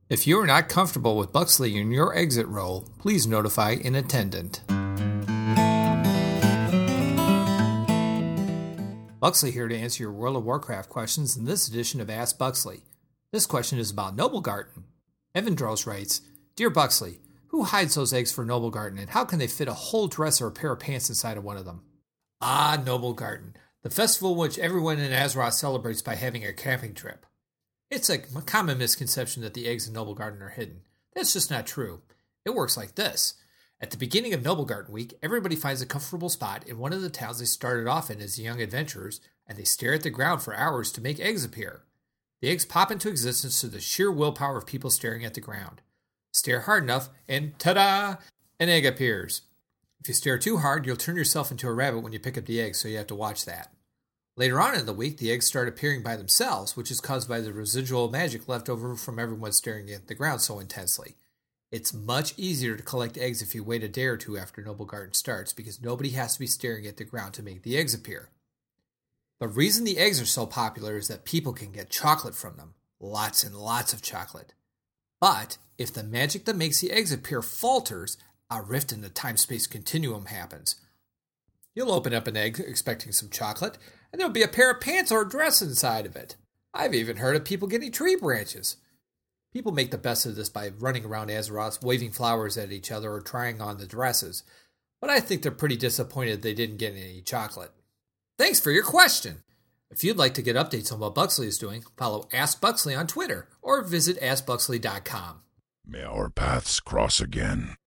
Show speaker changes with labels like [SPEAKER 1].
[SPEAKER 1] If you are not comfortable with Buxley in your exit roll, please notify an attendant. Buxley here to answer your World of Warcraft questions in this edition of Ask Buxley. This question is about Noblegarten. Evan Droz writes, Dear Buxley, who hides those eggs for Noblegarten, and how can they fit a whole dress or a pair of pants inside of one of them? Ah, Noblegarten, the festival which everyone in Azeroth celebrates by having a camping trip. It's a common misconception that the eggs in Noblegarten are hidden. That's just not true. It works like this. At the beginning of Noblegarten Week, everybody finds a comfortable spot in one of the towns they started off in as young adventurers, and they stare at the ground for hours to make eggs appear. The eggs pop into existence through the sheer willpower of people staring at the ground. Stare hard enough, and ta-da! An egg appears. If you stare too hard, you'll turn yourself into a rabbit when you pick up the egg, so you have to watch that. Later on in the week, the eggs start appearing by themselves, which is caused by the residual magic left over from everyone staring at the ground so intensely. It's much easier to collect eggs if you wait a day or two after Noblegarten starts, because nobody has to be staring at the ground to make the eggs appear. The reason the eggs are so popular is that people can get chocolate from them. Lots and lots of chocolate. But if the magic that makes the eggs appear falters, a rift in the time-space continuum happens. You'll open up an egg expecting some chocolate, and there'll be a pair of pants or a dress inside of it. I've even heard of people getting tree branches. People make the best of this by running around Azeroth, waving flowers at each other or trying on the dresses, but I think they're pretty disappointed they didn't get any chocolate. Thanks for your question! If you'd like to get updates on what Buxley is doing, follow Ask Buxley on Twitter or visit AskBuxley.com.
[SPEAKER 2] May our paths cross again.